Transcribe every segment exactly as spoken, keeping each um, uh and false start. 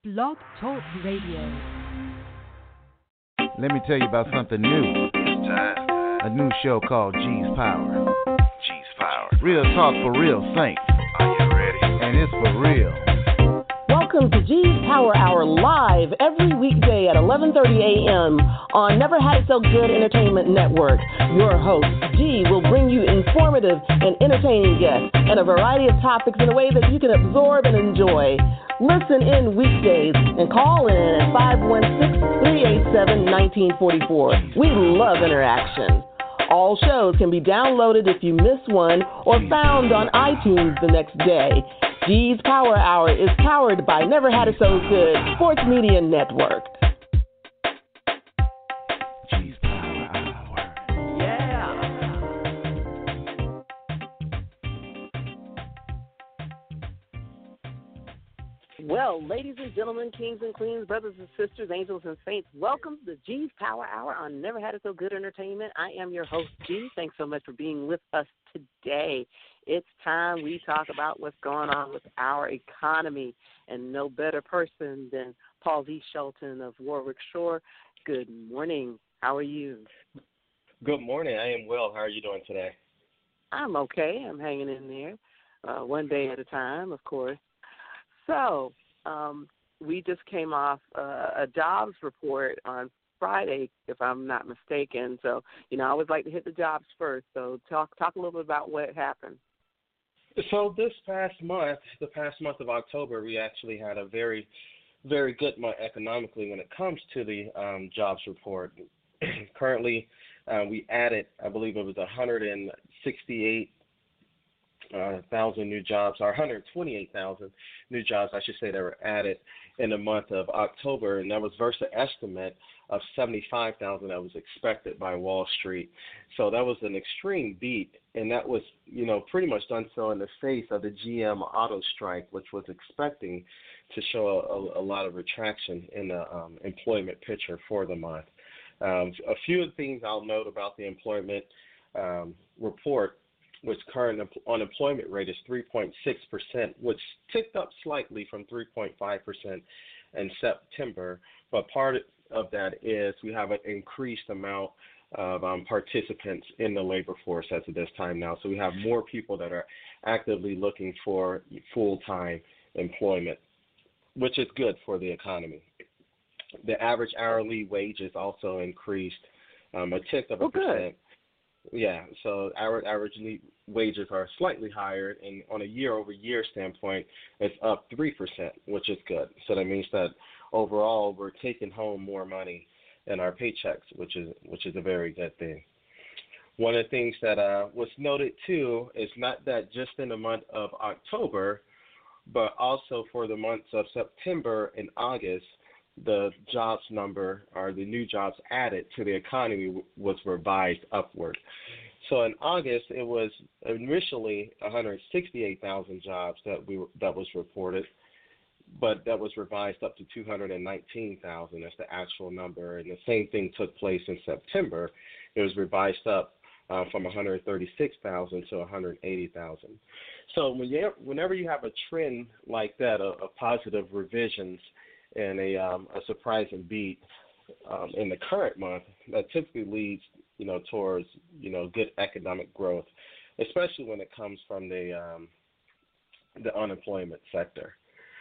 Blog Talk Radio. Let me tell you about something new. It's time. A new show called G's Power. G's Power. Real talk for real saints. Are you ready? And it's for real. Welcome to G's Power Hour live every weekday at eleven thirty a.m. on Never Had It So Good Entertainment Network. Your host, G, will bring you informative and entertaining guests and a variety of topics in a way that you can absorb and enjoy. Listen in weekdays and call in at five one six, three eight seven, one nine four four. We love interaction. All shows can be downloaded if you miss one or found on iTunes the next day. G's Power Hour is powered by Never Had It So Good Sports Media Network. G's Power Hour. Yeah. Well, ladies and gentlemen, kings and queens, brothers and sisters, angels and saints, welcome to the G's Power Hour on Never Had It So Good Entertainment. I am your host, G. Thanks so much for being with us today. It's time we talk about what's going on with our economy, and no better person than Paul Z. Shelton of Warwick Shore. Good morning. How are you? Good morning. I am well. How are you doing today? I'm okay. I'm hanging in there, uh, one day at a time, of course. So um, we just came off uh, a jobs report on Friday, if I'm not mistaken. So, you know, I always like to hit the jobs first. So talk talk a little bit about what happened. So this past month, the past month of October, we actually had a very, very good month economically when it comes to the um, jobs report. Currently, uh, we added, I believe it was one hundred sixty-eight uh, thousand new jobs, or one hundred twenty-eight thousand new jobs, I should say, that were added in the month of October, and that was versus an estimate of seventy-five thousand that was expected by Wall Street. So that was an extreme beat, and that was, you know, pretty much done so in the face of the G M auto strike, which was expecting to show a, a lot of retraction in the um, employment picture for the month. Um, a few of the things I'll note about the employment um, report, which current unemployment rate is three point six percent, which ticked up slightly from three point five percent in September. But part of that is we have an increased amount of um, participants in the labor force as of this time now. So we have more people that are actively looking for full-time employment, which is good for the economy. The average hourly wages also increased um, a tenth of a Oh, good. percent. Yeah, so our average wages are slightly higher, and on a year-over-year standpoint, it's up three percent, which is good. So that means that overall we're taking home more money in our paychecks, which is which is a very good thing. One of the things that uh, was noted, too, is not that just in the month of October, but also for the months of September and August, the jobs number, or the new jobs added to the economy, was revised upward. So in August, it was initially one hundred sixty-eight thousand jobs that we that was reported, but that was revised up to two hundred nineteen thousand. That's the actual number. And the same thing took place in September. It was revised up uh, from one hundred thirty-six thousand to one hundred eighty thousand. So when you, whenever you have a trend like that, of, of positive revisions, and a um, a surprising beat um, in the current month, that typically leads, you know, towards, you know, good economic growth, especially when it comes from the um, the unemployment sector.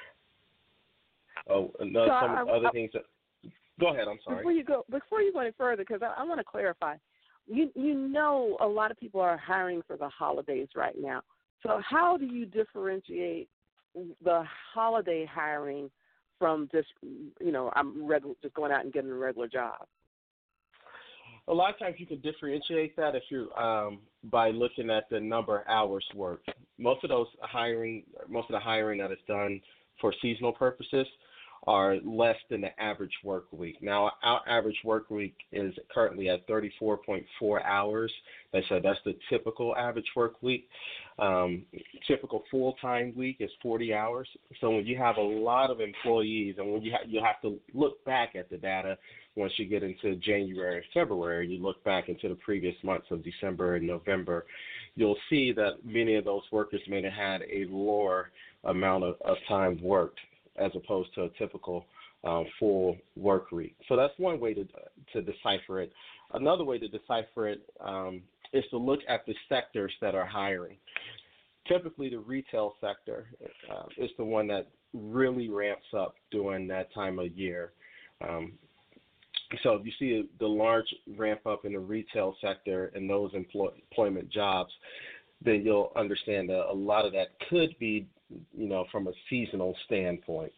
Oh, and uh, So some I- other I- things that. Go ahead. I'm sorry. Before you go, before you go any further, because I, I want to clarify. You you know, a lot of people are hiring for the holidays right now. So how do you differentiate the holiday hiring from just, you know, I'm regular, just going out and getting a regular job? A lot of times you can differentiate that if you um, by looking at the number of hours worked. Most of those hiring, most of the hiring that is done for seasonal purposes are less than the average work week. Now, our average work week is currently at thirty-four point four hours. They said that's the typical average work week. Um, typical full-time week is forty hours. So when you have a lot of employees, and when you ha- you have to look back at the data once you get into January and February, you look back into the previous months of December and November, you'll see that many of those workers may have had a lower amount of, of time worked as opposed to a typical um, full work week. So that's one way to to decipher it. Another way to decipher it um, is to look at the sectors that are hiring. Typically, the retail sector uh, is the one that really ramps up during that time of year. Um, so if you see the large ramp up in the retail sector and those employ- employment jobs, then you'll understand that a lot of that could be, you know, from a seasonal standpoint.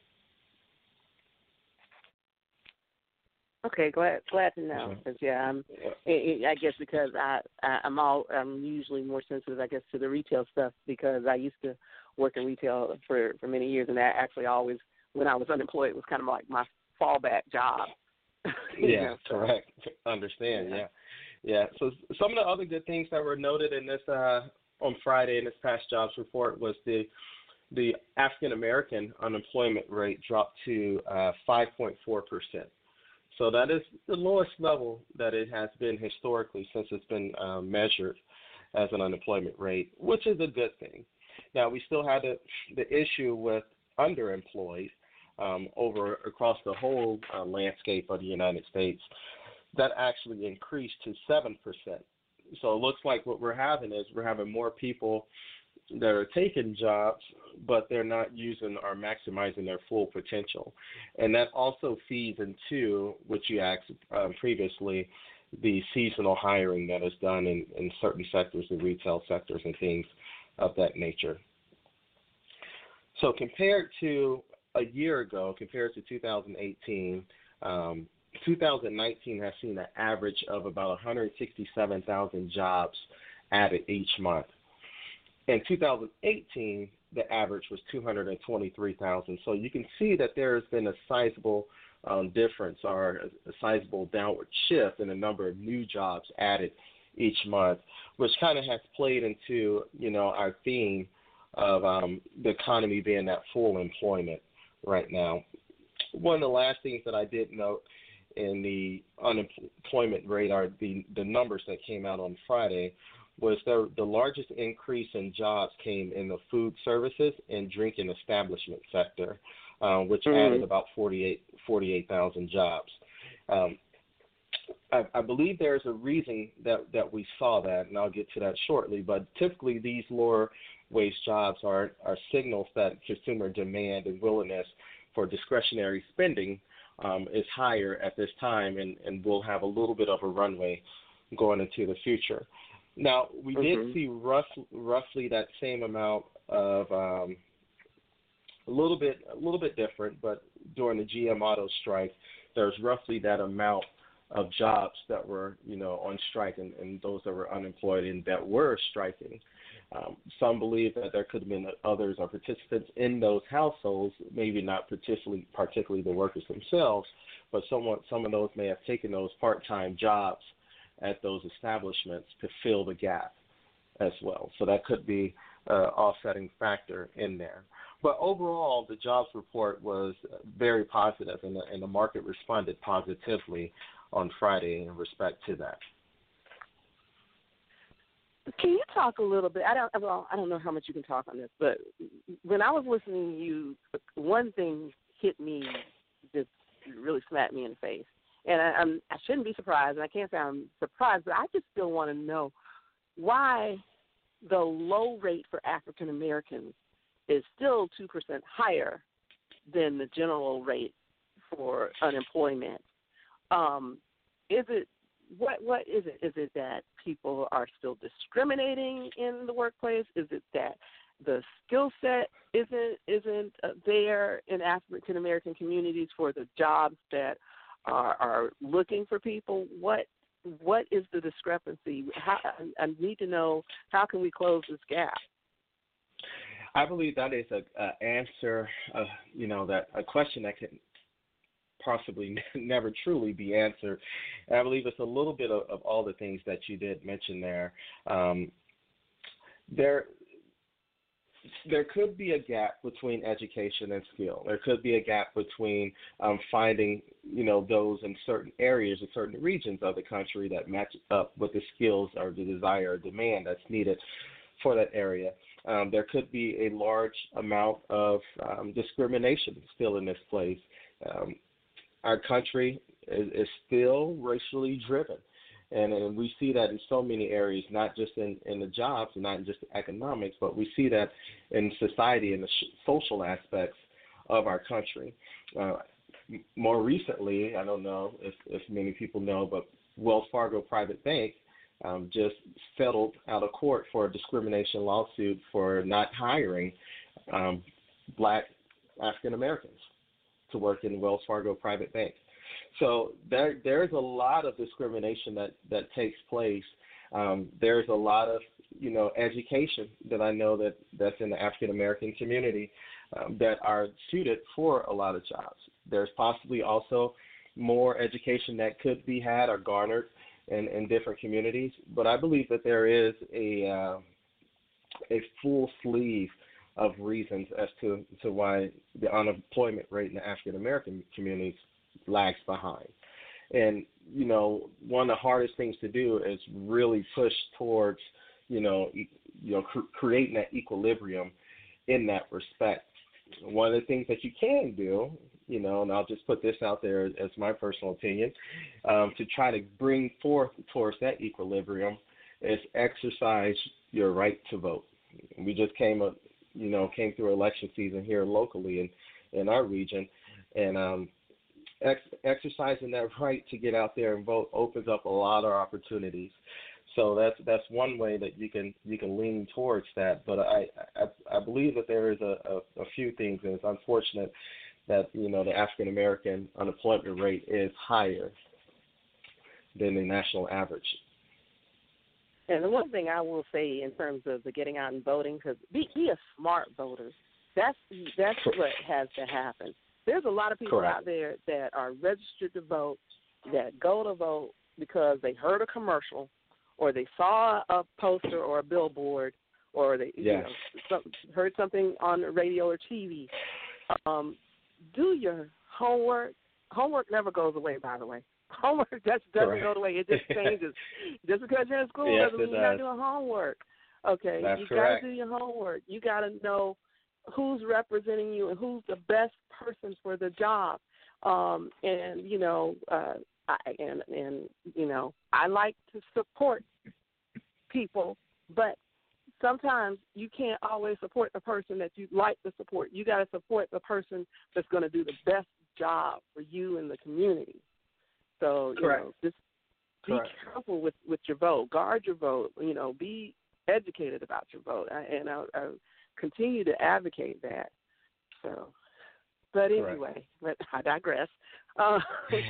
Okay, glad glad to know. Cause yeah, I'm, it, it, I guess because I, I I'm all I'm usually more sensitive, I guess, to the retail stuff because I used to work in retail for, for many years, and that actually always, when I was unemployed, was kind of like my fallback job. Yeah, know, so. Correct. Understand. Yeah. yeah, yeah. So some of the other good things that were noted in this uh, on Friday in this past jobs report was the the African American unemployment rate dropped to uh, five point four percent. So that is the lowest level that it has been historically since it's been uh, measured as an unemployment rate, which is a good thing. Now, we still had the, the issue with underemployed um, over across the whole uh, landscape of the United States. That actually increased to seven percent. So it looks like what we're having is we're having more people that are taking jobs, but they're not using or maximizing their full potential. And that also feeds into what you asked um, previously, the seasonal hiring that is done in, in certain sectors, the retail sectors and things of that nature. So compared to a year ago, compared to two thousand eighteen, um, two thousand nineteen has seen an average of about one hundred sixty-seven thousand jobs added each month. In two thousand eighteen, the average was two hundred twenty-three thousand. So you can see that there has been a sizable um, difference or a, a sizable downward shift in the number of new jobs added each month, which kind of has played into, you know, our theme of um, the economy being at full employment right now. One of the last things that I did note in the unemployment rate are the, the numbers that came out on Friday was the, the largest increase in jobs came in the food services and drinking establishment sector, uh, which mm-hmm. added about forty-eight thousand jobs. Um, I, I believe there's a reason that, that we saw that, and I'll get to that shortly, but typically these lower wage jobs are, are signals that consumer demand and willingness for discretionary spending um, is higher at this time, and, and we'll have a little bit of a runway going into the future. Now, we mm-hmm. did see rough, roughly that same amount of um, a little bit a little bit different, but during the G M auto strike, there's roughly that amount of jobs that were, you know, on strike and, and those that were unemployed and that were striking. Um, some believe that there could have been others or participants in those households, maybe not particularly particularly the workers themselves, but somewhat, some of those may have taken those part-time jobs at those establishments to fill the gap as well. So that could be an offsetting factor in there. But overall, the jobs report was very positive, and the, and the market responded positively on Friday in respect to that. Can you talk a little bit? I don't. Well, I don't know how much you can talk on this, but when I was listening to you, one thing hit me, just really slapped me in the face. And I, I'm, I shouldn't be surprised, and I can't say I'm surprised, but I just still want to know why the low rate for African Americans is still two percent higher than the general rate for unemployment. Um, is it what? What is it? Is it that people are still discriminating in the workplace? Is it that the skill set isn't isn't uh, there in African American communities for the jobs that Are, are looking for people? What what is the discrepancy? How, I need to know, how can we close this gap? I believe that is a, a answer, uh, you know, that a question that can possibly never truly be answered. And I believe it's a little bit of, of all the things that you did mention there. Um, there. There could be a gap between education and skill. There could be a gap between um, finding, you know, those in certain areas or certain regions of the country that match up with the skills or the desire or demand that's needed for that area. um, there could be a large amount of um, discrimination still in this place. Um, our country is, is still racially driven. And, and we see that in so many areas, not just in, in the jobs, not just economics, but we see that in society and the sh- social aspects of our country. Uh, m- more recently, I don't know if, if many people know, but Wells Fargo Private Bank um, just settled out of court for a discrimination lawsuit for not hiring um, black African Americans to work in Wells Fargo Private Bank. So there, there's a lot of discrimination that, that takes place. Um, there's a lot of, you know, education that I know that, that's in the African American community um, that are suited for a lot of jobs. There's possibly also more education that could be had or garnered in, in different communities. But I believe that there is a uh, a full sleeve of reasons as to, to why the unemployment rate in the African American communities lags behind. And, you know, one of the hardest things to do is really push towards, you know, e- you know, cr- creating that equilibrium in that respect. One of the things that you can do, you know, and I'll just put this out there as my personal opinion, um, to try to bring forth towards that equilibrium is exercise your right to vote. We just came up, you know, came through election season here locally in, in our region, and um, ex- exercising that right to get out there and vote opens up a lot of opportunities. So that's that's one way that you can you can lean towards that. But I I, I believe that there is a, a, a few things, and it's unfortunate that, you know, the African American unemployment rate is higher than the national average. And the one thing I will say in terms of the getting out and voting, because be, be a smart voter. That's that's what has to happen. There's a lot of people Correct. out there that are registered to vote, that go to vote because they heard a commercial, or they saw a poster or a billboard, or they Yes. you know, some, heard something on the radio or T V. Um, do your homework. Homework never goes away, by the way. Homework just doesn't Correct. go away. It just changes. Just because you're in school Yes, doesn't mean it you're not does. doing homework. Okay, That's you correct. got to do your homework. You got to know who's representing you and who's the best person for the job. Um, and you know, uh, I, and and you know, I like to support people, but sometimes you can't always support the person that you like to support. You got to support the person that's going to do the best job for you in the community. So, you Correct. know, just be Correct. careful with, with your vote. Guard your vote. You know, be educated about your vote. I, and I, I continue to advocate that. So, but anyway, but I digress. Uh,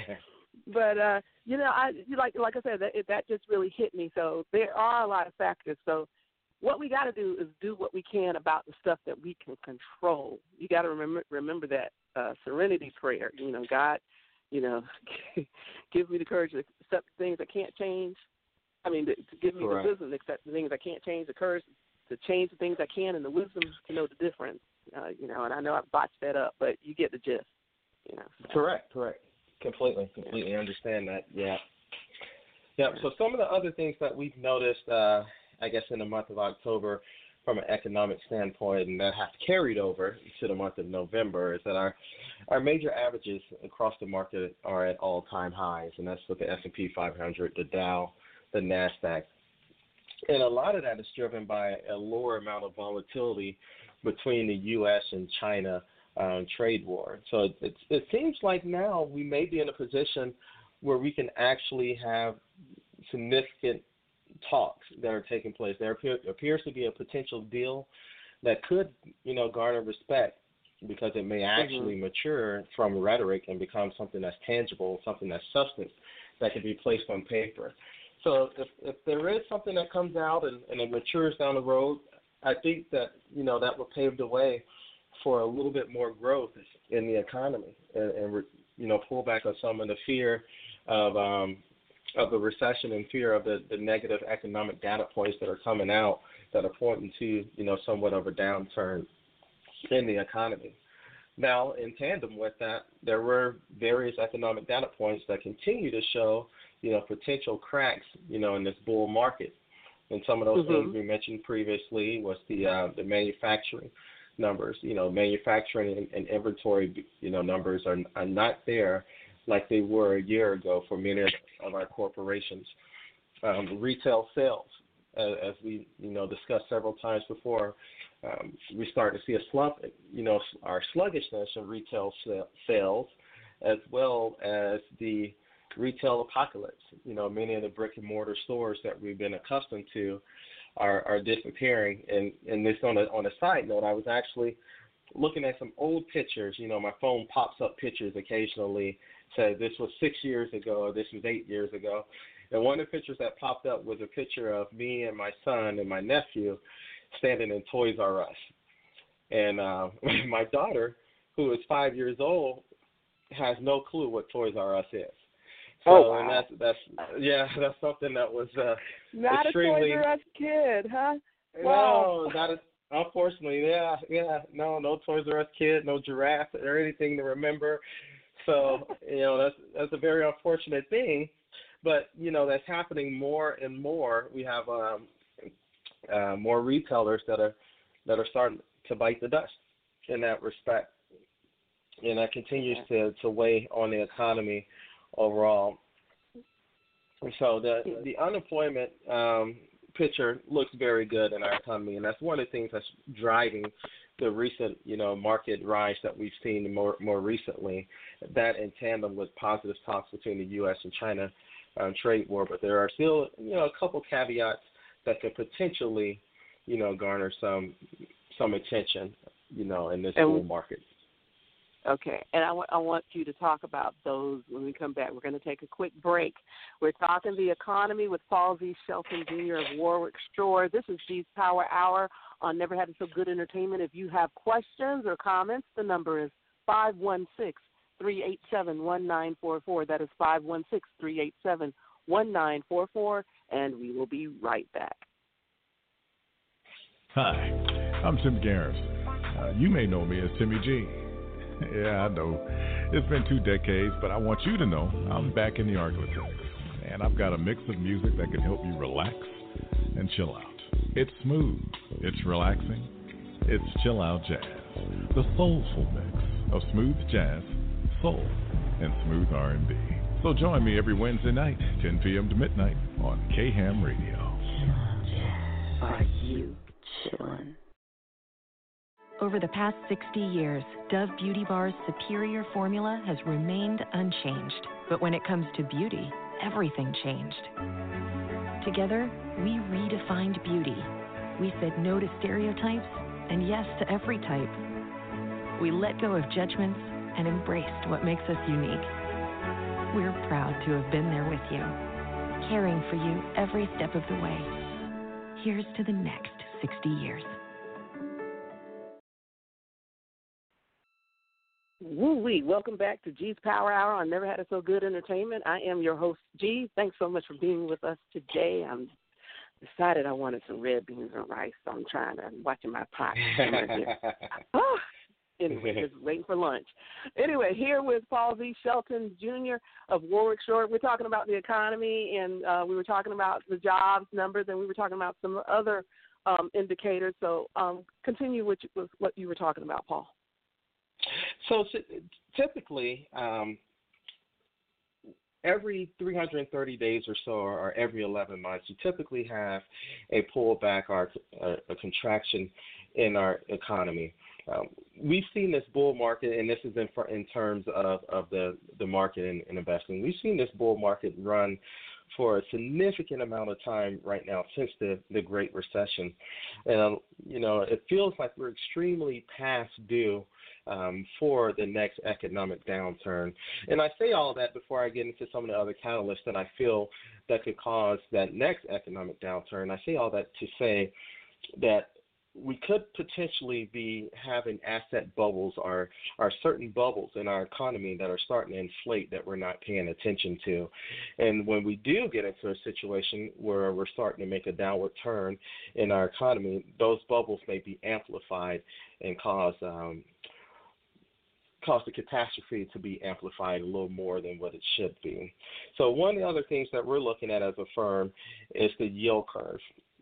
but uh, you know, I like like I said, that that just really hit me. So there are a lot of factors. So what we got to do is do what we can about the stuff that we can control. You got to remember remember that uh, serenity prayer. You know, God, you know, give me the courage to accept the things I can't change. I mean, to, to give me Correct. the wisdom to accept the things I can't change, the courage to change the things I can, and the wisdom to know the difference. Uh, you know, and I know I've botched that up, but you get the gist. You know. So. Correct, correct. Completely, completely yeah. understand that. Yeah. Yeah. So some of the other things that we've noticed, uh, I guess, in the month of October, from an economic standpoint, and that have carried over to the month of November, is that our our major averages across the market are at all-time highs, and that's with the S and P five hundred, the Dow, the NASDAQ. And a lot of that is driven by a lower amount of volatility between the U S and China um, trade war. So it, it, it seems like now we may be in a position where we can actually have significant talks that are taking place. There appear, appears to be a potential deal that could, you know, garner respect because it may actually mm-hmm. mature from rhetoric and become something that's tangible, something that's substance that can be placed on paper. So if, if there is something that comes out and, and it matures down the road, I think that, you know, that will pave the way for a little bit more growth in the economy and, and you know, pull back on some of the fear of um, of the recession and fear of the, the negative economic data points that are coming out that are pointing to, you know, somewhat of a downturn in the economy. Now, in tandem with that, there were various economic data points that continue to show, you know, potential cracks, you know, in this bull market. And some of those mm-hmm. things we mentioned previously was the uh, the manufacturing numbers. You know, manufacturing and, and inventory, you know, numbers are, are not there like they were a year ago for many of our corporations. Um, retail sales, as, as we, you know, discussed several times before, um, we start to see a slump, you know, our sluggishness in retail sales, as well as the retail apocalypse. You know, many of the brick and mortar stores that we've been accustomed to are, are disappearing. And, and this on a, on a side note, I was actually looking at some old pictures. You know, my phone pops up pictures occasionally, said this was six years ago, or this was eight years ago. And one of the pictures that popped up was a picture of me and my son and my nephew standing in Toys R Us. And uh, my daughter, who is five years old, has no clue what Toys R Us is. So, oh, wow. and that's, that's, yeah, that's something that was uh, not extremely. Not a Toys R Us kid, huh? Wow. No, not a, unfortunately, yeah, yeah, no, no Toys R Us kid, no giraffe or anything to remember. So, you know, that's that's a very unfortunate thing. But, you know, that's happening more and more. We have um, uh, more retailers that are that are starting to bite the dust in that respect. And that continues to, to weigh on the economy overall. So the the unemployment um, picture looks very good in our economy, and that's one of the things that's driving the recent, you know, market rise that we've seen more more recently. That in tandem with positive talks between the U S and China um, trade war, but there are still, you know, a couple caveats that could potentially, you know, garner some some attention, you know, in this and, bull market. Okay, and I, w- I want you to talk about those when we come back. We're going to take a quick break. We're talking the economy with Paul Z. Shelton, Junior of Warwick Shore. This is G's Power Hour on Never Had It So Good Entertainment. If you have questions or comments, the number is five one six, three eight seven, one nine four four. That is five one six, three eight seven, one nine four four, and we will be right back. Hi, I'm Tim Garrison. Uh, you may know me as Timmy G. Yeah, I know. It's been two decades, but I want you to know I'm back in the Arklatex. And I've got a mix of music that can help you relax and chill out. It's smooth, it's relaxing, it's chill out jazz. The soulful mix of smooth jazz, soul, and smooth R and B. So join me every Wednesday night, ten p.m. to midnight on K-Ham Radio. Are you chillin'? Over the past sixty years, Dove Beauty Bar's superior formula has remained unchanged. But when it comes to beauty, everything changed. Together, we redefined beauty. We said no to stereotypes and yes to every type. We let go of judgments and embraced what makes us unique. We're proud to have been there with you, caring for you every step of the way. Here's to the next sixty years. Woo-wee. Welcome back to G's Power Hour on Never Had It So Good Entertainment. I am your host, G. Thanks so much for being with us today. I'm decided I wanted some red beans and rice, so I'm trying to, I'm watching my pot. oh, anyway, just waiting for lunch. Anyway, here with Paul Z. Shelton, Junior of Warwick Shore. We're talking about the economy, and uh, we were talking about the jobs numbers, and we were talking about some other um, indicators. So um, continue with, with what you were talking about, Paul. So typically, um, every three hundred thirty days or so, or every eleven months, you typically have a pullback or a, a contraction in our economy. Um, we've seen this bull market, and this is in, in terms of, of the, the market and, and investing. We've seen this bull market run for a significant amount of time right now since the, the Great Recession. And, uh, you know, it feels like we're extremely past due um, for the next economic downturn. And I say all that before I get into some of the other catalysts that I feel that could cause that next economic downturn. I say all that to say that we could potentially be having asset bubbles or, or certain bubbles in our economy that are starting to inflate that we're not paying attention to. And when we do get into a situation where we're starting to make a downward turn in our economy, those bubbles may be amplified and cause um, cause the catastrophe to be amplified a little more than what it should be. So one of the other things that we're looking at as a firm is the yield curve.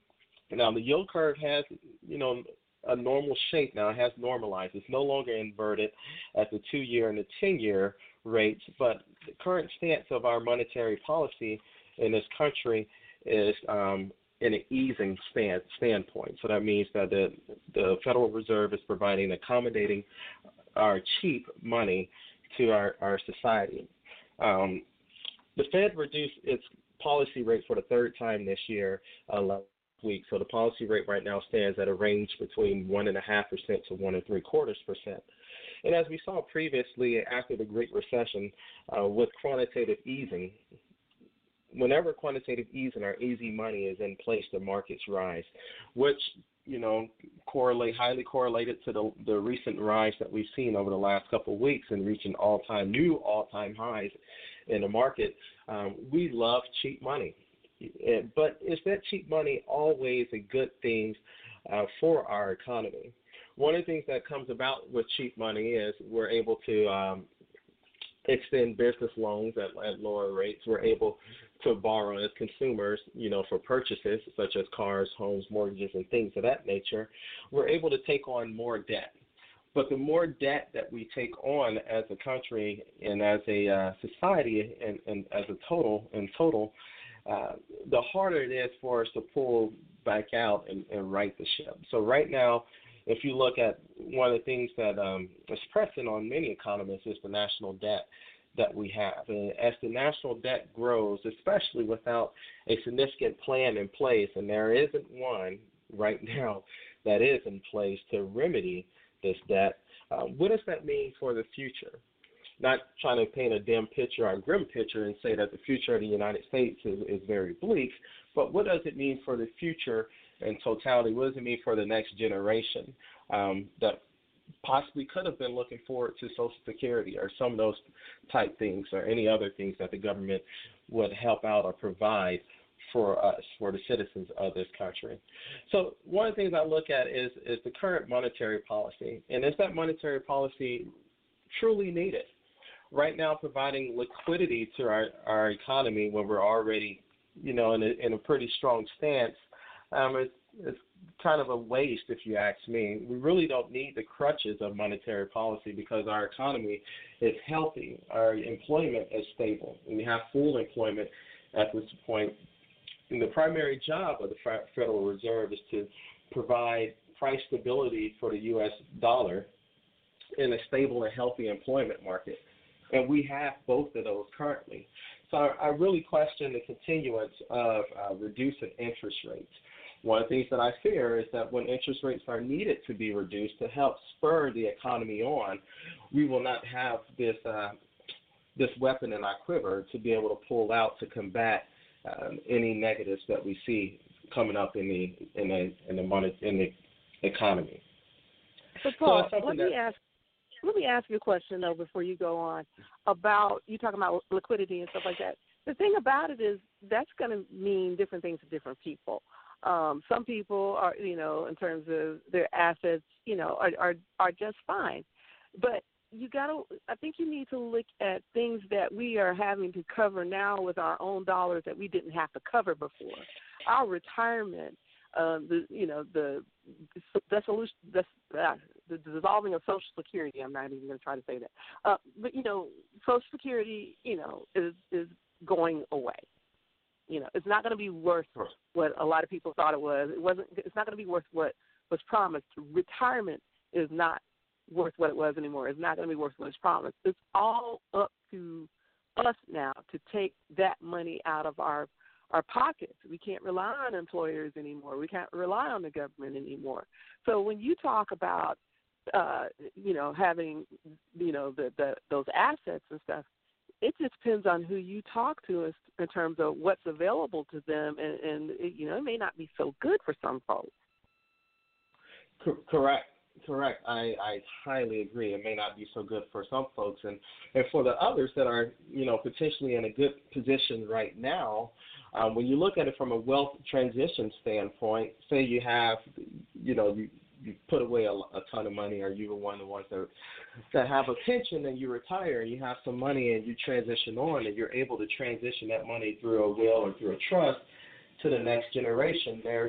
Now the yield curve has, you know, a normal shape now. It has normalized. It's no longer inverted at the two-year and the ten-year rates, but the current stance of our monetary policy in this country is um, in an easing stand, standpoint. So that means that the, the Federal Reserve is providing accommodating our cheap money to our, our society. Um, the Fed reduced its policy rate for the third time this year uh, last week. So the policy rate right now stands at a range between one and a half percent to one and three quarters percent. And as we saw previously after the Great Recession, uh, with quantitative easing, whenever quantitative easing or easy money is in place, the markets rise, which, you know, correlate highly correlated to the, the recent rise that we've seen over the last couple of weeks and reaching all-time new all-time highs in the market. Um, we love cheap money, but is that cheap money always a good thing uh, for our economy? One of the things that comes about with cheap money is we're able to um, extend business loans at, at lower rates. We're able to borrow as consumers, you know, for purchases such as cars, homes, mortgages, and things of that nature. We're able to take on more debt. But the more debt that we take on as a country and as a uh, society and, and as a total, in total, uh, the harder it is for us to pull back out and, and right the ship. So right now, if you look at one of the things that um, is pressing on many economists is the national debt that we have. And as the national debt grows, especially without a significant plan in place, and there isn't one right now that is in place to remedy this debt, uh, what does that mean for the future? Not trying to paint a dim picture or a grim picture and say that the future of the United States is, is very bleak, but what does it mean for the future in totality? What does it mean for the next generation um, that possibly could have been looking forward to Social Security or some of those type things or any other things that the government would help out or provide for us, for the citizens of this country? So one of the things I look at is, is the current monetary policy, and is that monetary policy truly needed? Right now, providing liquidity to our, our economy when we're already, you know, in a, in a pretty strong stance, um, it's, it's kind of a waste, if you ask me. We really don't need the crutches of monetary policy because our economy is healthy. Our employment is stable. And we have full employment at this point. And the primary job of the Federal Reserve is to provide price stability for the U S dollar in a stable and healthy employment market. And we have both of those currently. So I, I really question the continuance of uh, reducing interest rates. One of the things that I fear is that when interest rates are needed to be reduced to help spur the economy on, we will not have this uh, this weapon in our quiver to be able to pull out to combat um, any negatives that we see coming up in the in the in the money in the economy. So Paul, so let me that, ask. Let me ask you a question, though, before you go on, about you talking about liquidity and stuff like that. The thing about it is that's going to mean different things to different people. Um, some people are, you know, in terms of their assets, you know, are are, are just fine. But you got to, I think you need to look at things that we are having to cover now with our own dollars that we didn't have to cover before. Our retirement, uh, the, you know, the the solution, the, uh, the dissolving of Social Security. I'm not even going to try to say that. Uh, but you know, Social Security, you know, is is going away. You know, it's not going to be worth what a lot of people thought it was. It wasn't. It's not going to be worth what was promised. Retirement is not worth what it was anymore. It's not going to be worth what was promised. It's all up to us now to take that money out of our our pockets. We can't rely on employers anymore. We can't rely on the government anymore. So when you talk about, uh, you know, having, you know, the, the those assets and stuff, it just depends on who you talk to in terms of what's available to them, and, and it, you know, it may not be so good for some folks. Correct. Correct. I, I highly agree. It may not be so good for some folks. And, and for the others that are, you know, potentially in a good position right now, um, when you look at it from a wealth transition standpoint, say you have, you know, you, you put away a, a ton of money, or you were one of the ones that, that have a pension and you retire and you have some money and you transition on and you're able to transition that money through a will or through a trust to the next generation, there's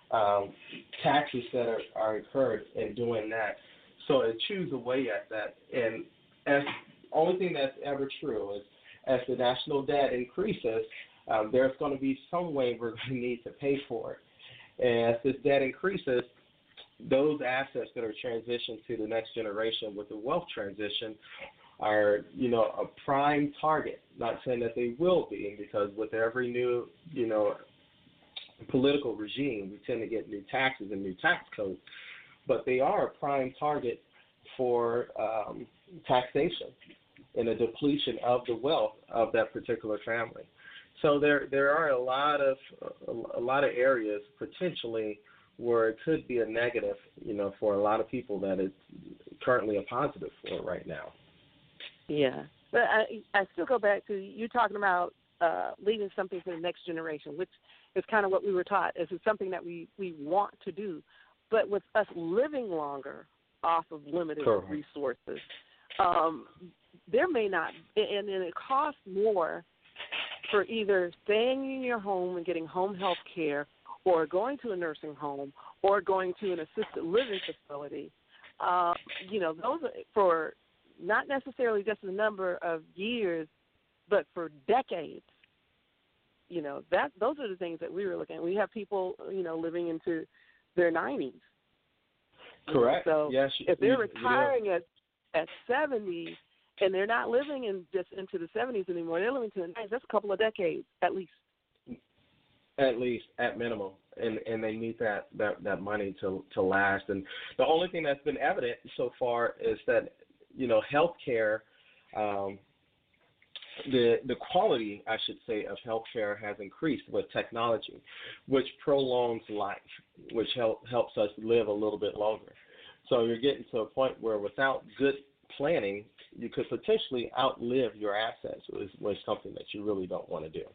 um, taxes that are, are incurred in doing that. So it chews away at that. And as only thing that's ever true is as the national debt increases, um, there's going to be some way we're going to need to pay for it. And as this debt increases, those assets that are transitioned to the next generation with the wealth transition are, you know, a prime target. Not saying that they will be, because with every new, you know, political regime, we tend to get new taxes and new tax codes, but they are a prime target for um, taxation and a depletion of the wealth of that particular family. So there there are a lot of a, a lot of areas potentially where it could be a negative, you know, for a lot of people that it's currently a positive for right now. Yeah, but I I still go back to you talking about uh, leaving something for the next generation, which is kind of what we were taught. This is something that we, we want to do, but with us living longer off of limited Correct. resources, um, there may not, and, and it costs more for either staying in your home and getting home health care, or going to a nursing home, or going to an assisted living facility. Uh, you know, those are for not necessarily just a number of years, but for decades. You know, that those are the things that we were looking at. We have people, you know, living into their nineties. Correct. So yes, if they're you, retiring you know. at at seventy, and they're not living in just into the seventies anymore, they're living to the nineties. That's a couple of decades at least. At least, at minimum, and and they need that, that, that money to to last. And the only thing that's been evident so far is that, you know, healthcare, um, the the quality, I should say, of healthcare has increased with technology, which prolongs life, which help, helps us live a little bit longer. So you're getting to a point where without good planning, you could potentially outlive your assets, which is something that you really don't want to do.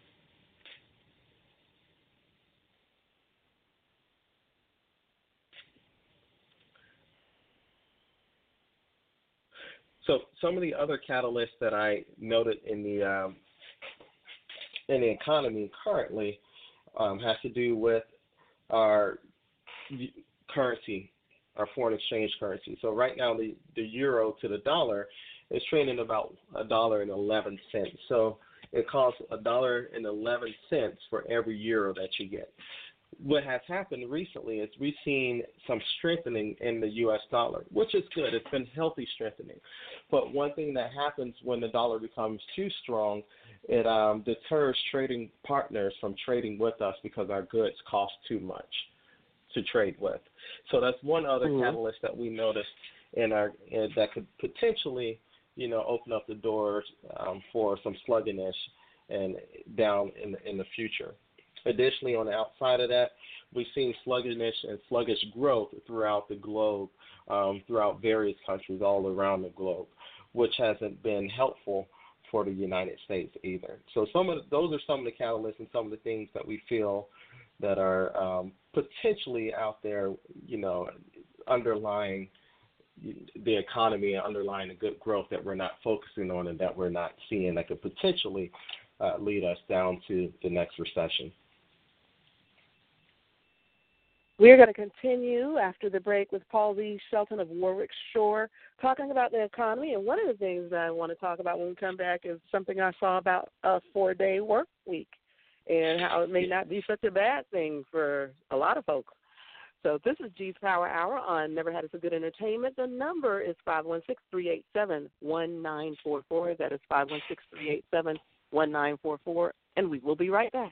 So some of the other catalysts that I noted in the um, in the economy currently um, has to do with our currency, our foreign exchange currency. So right now the, the euro to the dollar is trading about a dollar and eleven cents. So it costs a dollar and eleven cents for every euro that you get. What has happened recently is we've seen some strengthening in the U S dollar, which is good. It's been healthy strengthening. But one thing that happens when the dollar becomes too strong, it um, deters trading partners from trading with us because our goods cost too much to trade with. So that's one other mm-hmm. catalyst that we noticed in our in, that could potentially, you know, open up the doors um, for some sluggishness and down in the, in the future. Additionally, on the outside of that, we've seen sluggishness and sluggish growth throughout the globe, um, throughout various countries all around the globe, which hasn't been helpful for the United States either. So some of the, those are some of the catalysts and some of the things that we feel that are um, potentially out there, you know, underlying the economy and underlying the good growth that we're not focusing on and that we're not seeing that could potentially uh, lead us down to the next recession. We're going to continue after the break with Paul Lee Shelton of Warwick Shore talking about the economy. And one of the things that I want to talk about when we come back is something I saw about a four-day work week and how it may not be such a bad thing for a lot of folks. So this is G's Power Hour on Never Had It So Good Entertainment. The number is five one six, three eight seven, one nine four four. That is five one six, three eight seven, one nine four four. And we will be right back.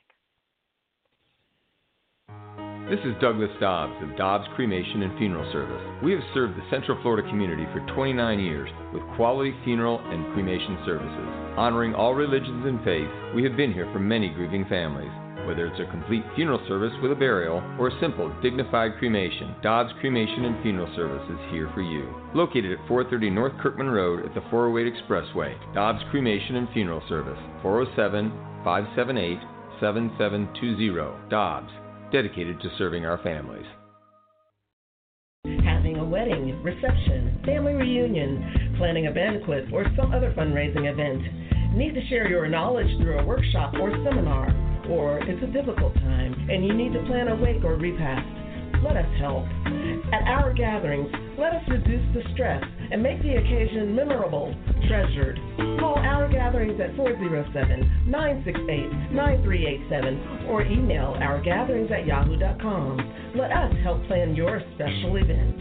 This is Douglas Dobbs of Dobbs Cremation and Funeral Service. We have served the Central Florida community for twenty-nine years with quality funeral and cremation services. Honoring all religions and faiths, we have been here for many grieving families. Whether it's a complete funeral service with a burial or a simple, dignified cremation, Dobbs Cremation and Funeral Service is here for you. Located at four thirty North Kirkman Road at the four oh eight Expressway, Dobbs Cremation and Funeral Service, four oh seven, five seven eight, seven seven two zero. Dobbs, dedicated to serving our families. Having a wedding, reception, family reunion, planning a banquet, or some other fundraising event. Need to share your knowledge through a workshop or seminar. or it's a difficult time and you need to plan a wake or repast, let us help. At our gatherings, let us reduce the stress and make the occasion memorable, treasured. Call Our Gatherings at four oh seven, nine six eight, nine three eight seven or email ourgatherings at yahoo dot com. Let us help plan your special event.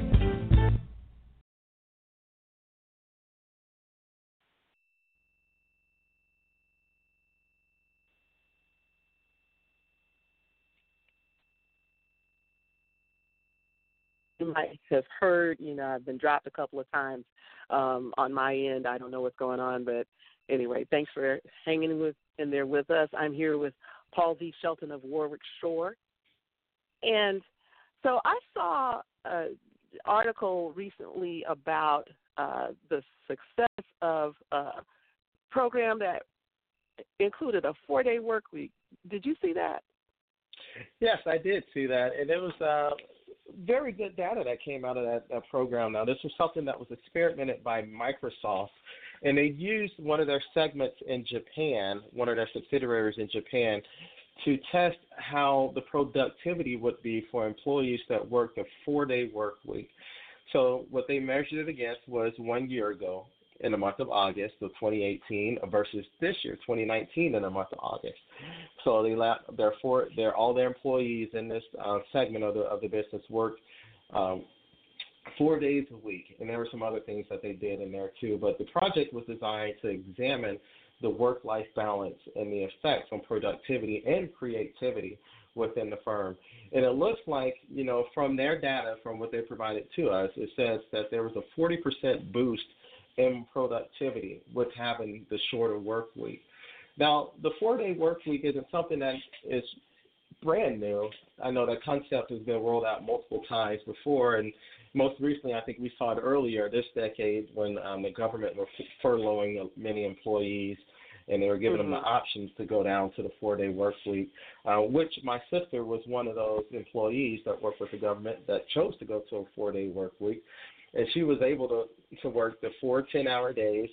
You might have heard, you know, I've been dropped a couple of times um, on my end. I don't know what's going on, but anyway, thanks for hanging with in there with us. I'm here with Paul V. Shelton of Warwick Shore. And so I saw an article recently about uh, the success of a program that included a four-day work week. Did you see that? Yes, I did see that, and it was uh, very good data that came out of that, that program. Now, this was something that was experimented by Microsoft, and they used one of their segments in Japan, one of their subsidiaries in Japan, to test how the productivity would be for employees that worked a four-day work week. So what they measured it against was one year ago in the month of August of twenty eighteen versus this year, twenty nineteen, in the month of August. So they therefore they're all their employees in this uh, segment of the of the business worked um, four days a week, and there were some other things that they did in there too. But the project was designed to examine the work-life balance and the effects on productivity and creativity within the firm. And it looks like, you know, from their data, from what they provided to us, it says that there was a forty percent boost in productivity with having the shorter work week. Now, the four-day work week isn't something that is brand new. I know that concept has been rolled out multiple times before, and most recently, I think we saw it earlier this decade when um, the government were furloughing many employees, and they were giving mm-hmm. them the options to go down to the four-day work week, uh, which my sister was one of those employees that worked with the government that chose to go to a four-day work week. And she was able to, to work the four ten-hour days.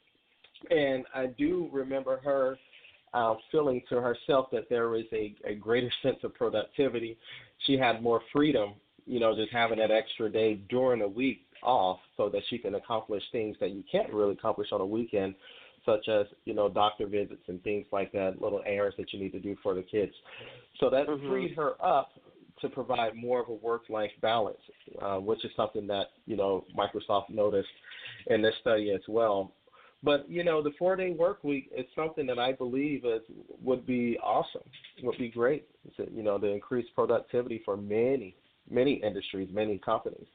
And I do remember her uh, feeling to herself that there was a, a greater sense of productivity. She had more freedom, you know, just having that extra day during the week off so that she can accomplish things that you can't really accomplish on a weekend, such as, you know, doctor visits and things like that, little errands that you need to do for the kids. So that mm-hmm. freed her up to provide more of a work-life balance, uh, which is something that, you know, Microsoft noticed in this study as well. But, you know, the four-day work week is something that I believe is, would be awesome, would be great, to, you know, to increase productivity for many, many industries, many companies.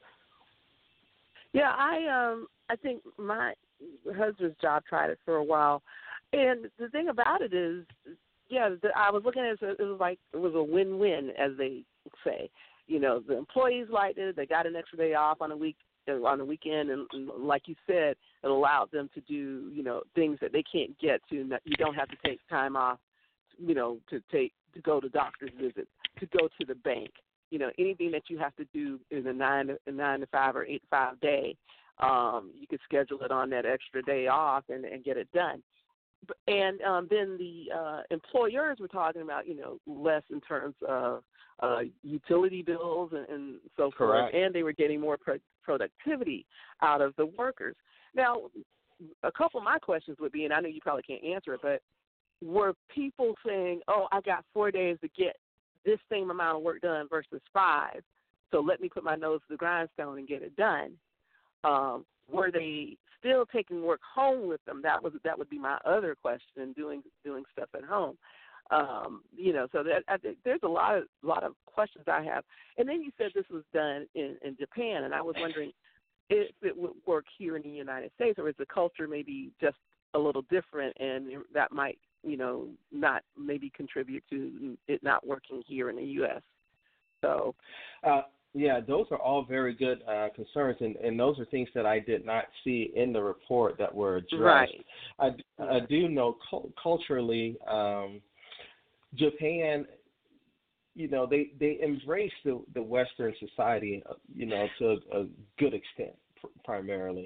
Yeah, I um, I think my husband's job tried it for a while. And the thing about it is, yeah, the, I was looking at it, it was like it was a win-win, as they say. You know, the employees liked it. They got an extra day off on a week, on the weekend, and, and like you said, it allowed them to do, you know, things that they can't get to. You don't have to take time off, you know, to take to go to doctor's visits, to go to the bank. You know, anything that you have to do in a nine to a nine to five or eight to five day, um, you could schedule it on that extra day off and, and get it done. And um, then the uh, employers were talking about, you know, less in terms of uh, utility bills and, and so Correct. forth, and they were getting more pro- productivity out of the workers. Now, a couple of my questions would be, and I know you probably can't answer it, but were people saying, oh, I got four days to get this same amount of work done versus five, so let me put my nose to the grindstone and get it done? Um, were they still taking work home with them? That was that would be my other question. Doing doing stuff at home, um, you know. So that I think there's a lot of lot of questions I have. And then you said this was done in, in Japan, and I was wondering if it would work here in the United States, or is the culture maybe just a little different, and that might, you know, not maybe contribute to it not working here in the U S. So. Uh, Yeah, those are all very good uh, concerns, and, and those are things that I did not see in the report that were addressed. Right. I, I do know cu- culturally, um, Japan, you know, they, they embrace the, the Western society, uh, you know, to a, a good extent, pr- primarily.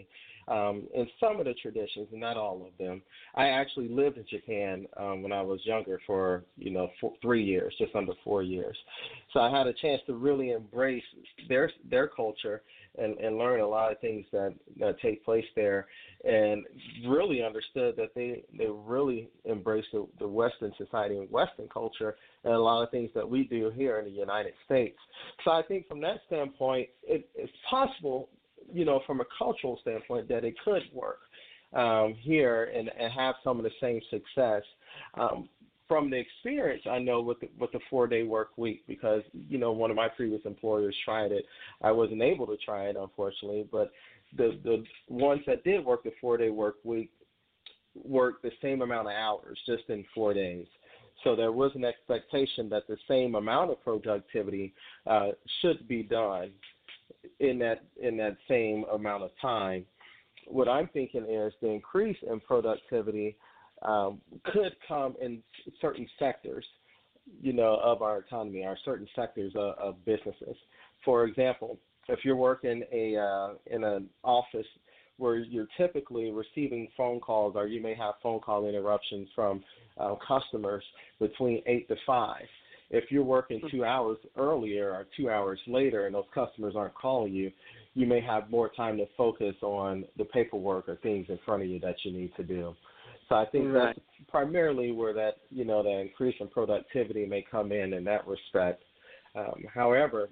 um, in some of the traditions, and not all of them. I actually lived in Japan um, when I was younger for, you know, four, three years, just under four years. So I had a chance to really embrace their their culture and, and learn a lot of things that, that take place there, and really understood that they, they really embrace the, the Western society and Western culture and a lot of things that we do here in the United States. So I think from that standpoint, it, it's possible, you know, from a cultural standpoint, that it could work um, here and, and have some of the same success. Um, from the experience, I know with the, with the four-day work week, because, you know, one of my previous employers tried it. I wasn't able to try it, unfortunately, but the, the ones that did work the four-day work week worked the same amount of hours just in four days. So there was an expectation that the same amount of productivity uh, should be done in that in that same amount of time. What I'm thinking is the increase in productivity um, could come in certain sectors, you know, of our economy, or certain sectors of, of businesses. For example, if you're working a uh, in an office where you're typically receiving phone calls, or you may have phone call interruptions from uh, customers between eight to five. If you're working two hours earlier or two hours later and those customers aren't calling you, you may have more time to focus on the paperwork or things in front of you that you need to do. So I think right. that's primarily where that, you know, the increase in productivity may come in in that respect. Um, however,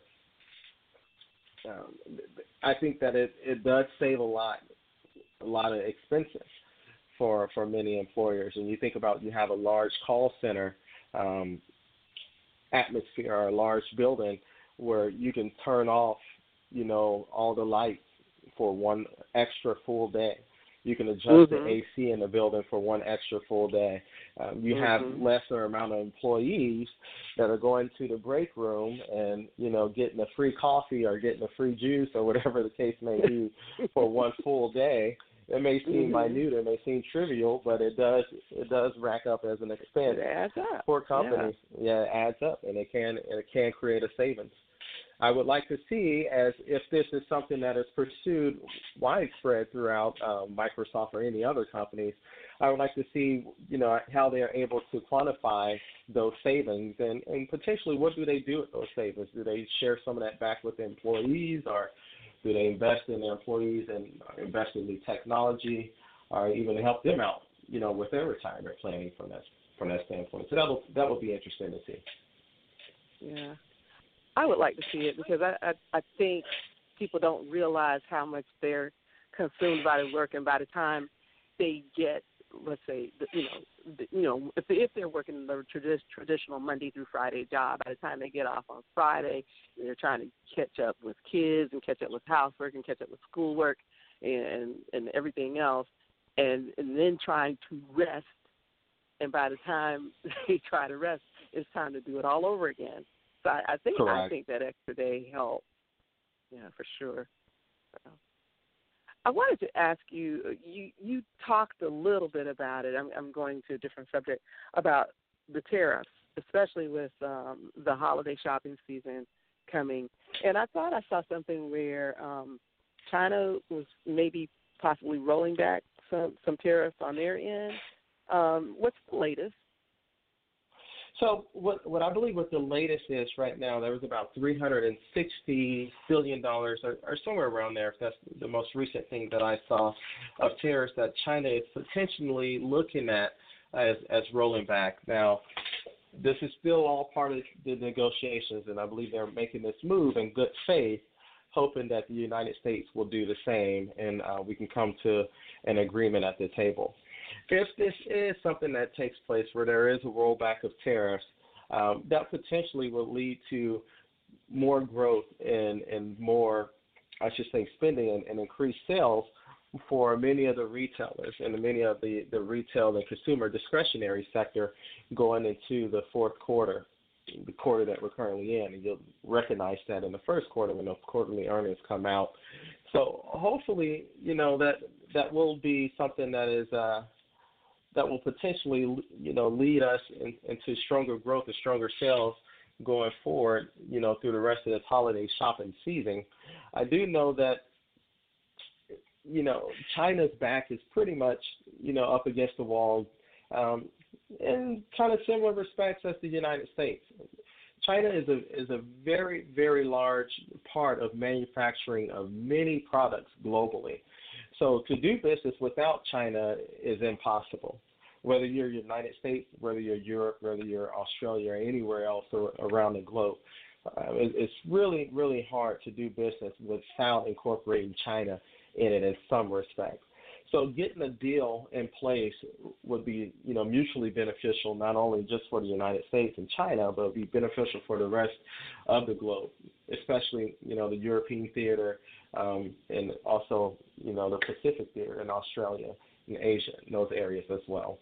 um, I think that it, it does save a lot, a lot of expenses for, for many employers. And you think about, you have a large call center um, atmosphere, or a large building where you can turn off, you know, all the lights for one extra full day. You can adjust mm-hmm. the A C in the building for one extra full day. Um, you mm-hmm. have lesser amount of employees that are going to the break room and, you know, getting a free coffee or getting a free juice or whatever the case may be for one full day. It may seem mm-hmm. minute, it may seem trivial, but it does it does rack up as an expense it adds up. for companies. Yeah. yeah, it adds up, and it can it can create a savings. I would like to see, as if this is something that is pursued widespread throughout um, Microsoft or any other companies, I would like to see, you know, how they are able to quantify those savings, and, and potentially what do they do with those savings? Do they share some of that back with the employees, or do they invest in their employees and invest in new technology, or even help them out, you know, with their retirement planning from that from that standpoint? So that will that will be interesting to see. Yeah. I would like to see it, because I, I, I think people don't realize how much they're consumed by the work, and by the time they get, let's say, you know, the, you know, if, if they're working the tradi- traditional Monday through Friday job, by the time they get off on Friday, they're trying to catch up with kids and catch up with housework and catch up with schoolwork and and everything else, and, and then trying to rest. And by the time they try to rest, it's time to do it all over again. So I, I think Correct. I think that extra day helped. Yeah, for sure. So, I wanted to ask you, you you talked a little bit about it. I'm, I'm going to a different subject, about the tariffs, especially with um, the holiday shopping season coming. And I thought I saw something where um, China was maybe possibly rolling back some, some tariffs on their end. Um, what's the latest? So what what I believe what the latest is right now, there was about three hundred sixty billion dollars or, or somewhere around there, if that's the most recent thing that I saw, of tariffs that China is potentially looking at as, as rolling back. Now, this is still all part of the negotiations, and I believe they're making this move in good faith, hoping that the United States will do the same, and uh, we can come to an agreement at the table. If this is something that takes place where there is a rollback of tariffs, um, that potentially will lead to more growth and, and more, I should say, spending and, and increased sales for many of the retailers and many of the, the retail and consumer discretionary sector going into the fourth quarter, the quarter that we're currently in. And you'll recognize that in the first quarter when those quarterly earnings come out. So hopefully, you know, that that will be something that is uh, that will potentially, you know, lead us in, into stronger growth and stronger sales going forward, you know, through the rest of this holiday shopping season. I do know that you know, China's back is pretty much, you know, up against the wall um, in kind of similar respects as the United States. China is a is a very, very large part of manufacturing of many products globally. So to do business without China is impossible. Whether you're United States, whether you're Europe, whether you're Australia, or anywhere else around the globe, uh, it, it's really, really hard to do business without incorporating China in it in some respect. So getting a deal in place would be, you know, mutually beneficial, not only just for the United States and China, but would be beneficial for the rest of the globe, especially, you know, the European theater um, and also, you know, the Pacific theater in Australia and Asia, in those areas as well.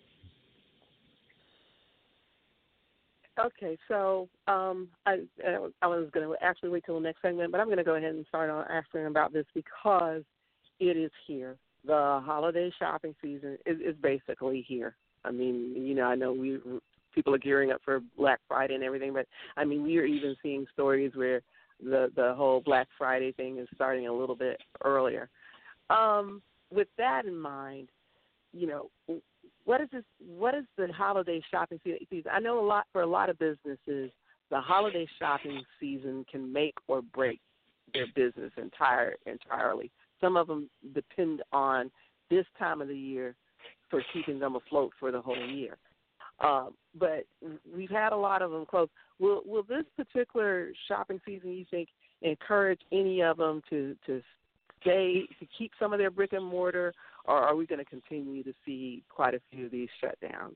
Okay, so um, I, I was going to actually wait till the next segment, but I'm going to go ahead and start on asking about this because it is here. The holiday shopping season is, is basically here. I mean, you know, I know we people are gearing up for Black Friday and everything, but I mean, we are even seeing stories where the the whole Black Friday thing is starting a little bit earlier. Um, with that in mind, you know, what is this? What is the holiday shopping season? I know a lot for a lot of businesses, the holiday shopping season can make or break their business entire entirely. Some of them depend on this time of the year for keeping them afloat for the whole year. Um, but we've had a lot of them close. Will will this particular shopping season, you think, encourage any of them to, to stay, to keep some of their brick and mortar, or are we going to continue to see quite a few of these shutdowns?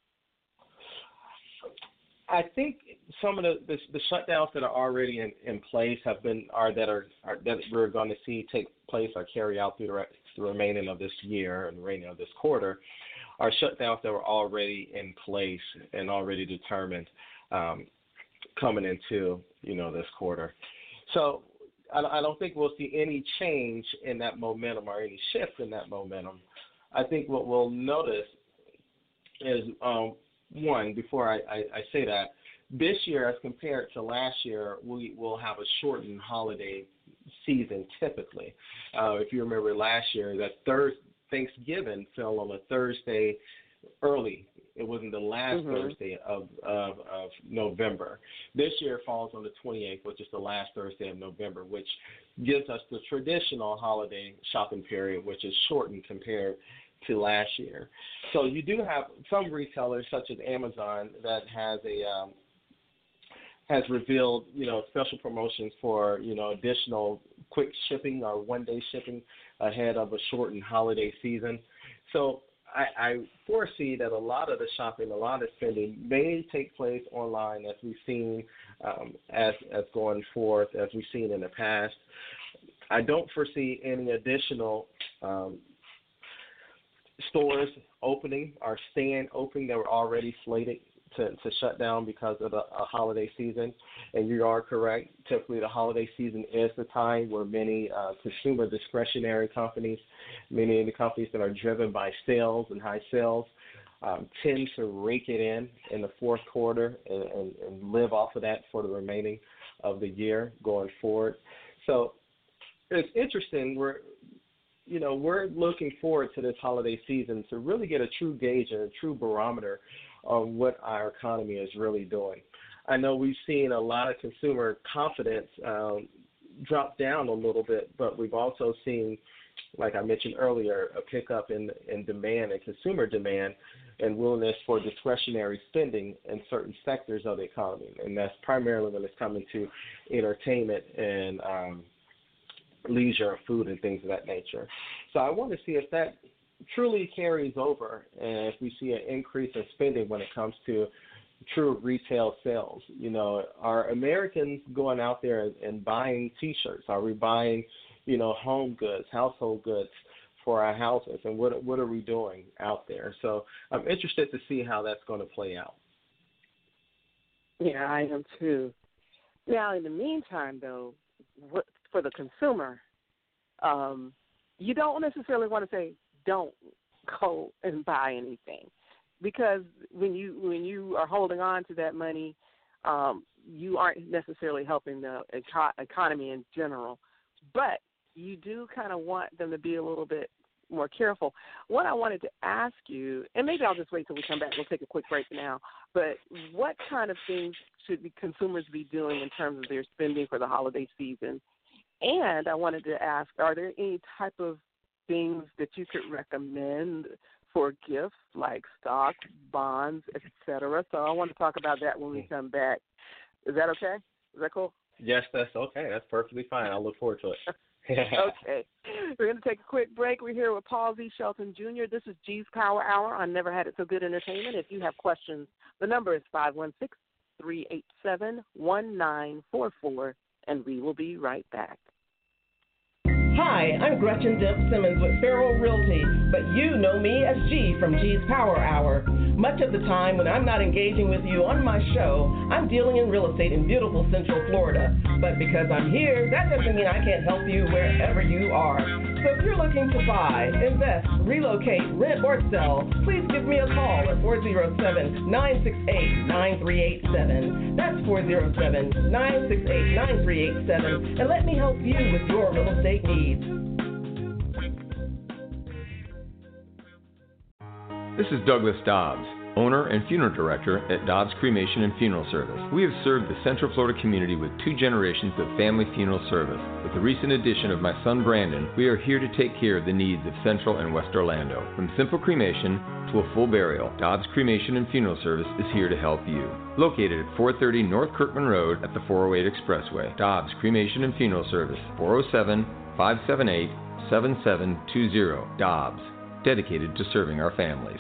I think some of the, the, the shutdowns that are already in, in place have been, are that are, are that we're going to see take place or carry out through the, the remaining of this year and the remaining of this quarter, are shutdowns that were already in place and already determined um, coming into, you know, this quarter. So I, I don't think we'll see any change in that momentum or any shift in that momentum. I think what we'll notice is, um, one, before I, I, I say that, this year as compared to last year, we will have a shortened holiday season typically. Uh, if you remember last year, that Thursday, Thanksgiving fell on a Thursday early. It wasn't the last mm-hmm. Thursday of, of, of November. This year falls on the twenty-eighth, which is the last Thursday of November, which gives us the traditional holiday shopping period, which is shortened compared to last year. So you do have some retailers, such as Amazon, that has a um, has revealed, you know, special promotions for, you know, additional quick shipping or one-day shipping ahead of a shortened holiday season. So I, I foresee that a lot of the shopping, a lot of spending may take place online, as we've seen um, as as going forth, as we've seen in the past. I don't foresee any additional um, stores opening or staying open that were already slated to, to shut down because of the uh, holiday season. And you are correct. Typically, the holiday season is the time where many uh, consumer discretionary companies, many of the companies that are driven by sales and high sales, um, tend to rake it in in the fourth quarter and, and, and live off of that for the remaining of the year going forward. So it's interesting. We're You know, we're looking forward to this holiday season to really get a true gauge and a true barometer on what our economy is really doing. I know we've seen a lot of consumer confidence um, drop down a little bit, but we've also seen, like I mentioned earlier, a pickup in, in demand and consumer demand and willingness for discretionary spending in certain sectors of the economy, and that's primarily when it's coming to entertainment and um, leisure and food and things of that nature. So I want to see if that truly carries over and if we see an increase in spending when it comes to true retail sales. You know, are Americans going out there and, and buying T-shirts? Are we buying, you know, home goods, household goods for our houses? And what what are we doing out there? So I'm interested to see how that's going to play out. Yeah, I am too. Now, in the meantime, though, what, for the consumer, um, you don't necessarily want to say don't go and buy anything, because when you when you are holding on to that money, um, you aren't necessarily helping the eco- economy in general. But you do kind of want them to be a little bit more careful. What I wanted to ask you, and maybe I'll just wait till we come back. We'll take a quick break now. But what kind of things should be consumers be doing in terms of their spending for the holiday season? And I wanted to ask, are there any type of things that you could recommend for gifts, like stocks, bonds, et cetera? So I want to talk about that when we come back. Is that okay? Is that cool? Yes, that's okay. That's perfectly fine. I'll look forward to it. Okay. We're going to take a quick break. We're here with Paul Z. Shelton Junior This is G's Power Hour on Never Had It So Good Entertainment. If you have questions, the number is five one six, three eight seven, one nine four four, and we will be right back. Hi, I'm Gretchen Dip Simmons with Farrell Realty, but you know me as G from G's Power Hour. Much of the time when I'm not engaging with you on my show, I'm dealing in real estate in beautiful Central Florida. But because I'm here, that doesn't mean I can't help you wherever you are. So if you're looking to buy, invest, relocate, rent, or sell, please give me a call at four oh seven, nine six eight, nine three eight seven. That's four oh seven, nine six eight, nine three eight seven. And let me help you with your real estate needs. This is Douglas Dobbs, owner and funeral director at Dobbs Cremation and Funeral Service. We have served the Central Florida community with two generations of family funeral service. With the recent addition of my son Brandon, we are here to take care of the needs of Central and West Orlando. From simple cremation to a full burial, Dobbs Cremation and Funeral Service is here to help you. Located at four thirty North Kirkman Road at the four oh eight Expressway, Dobbs Cremation and Funeral Service, four oh seven, five seven eight, seven seven two zero. Dobbs, dedicated to serving our families.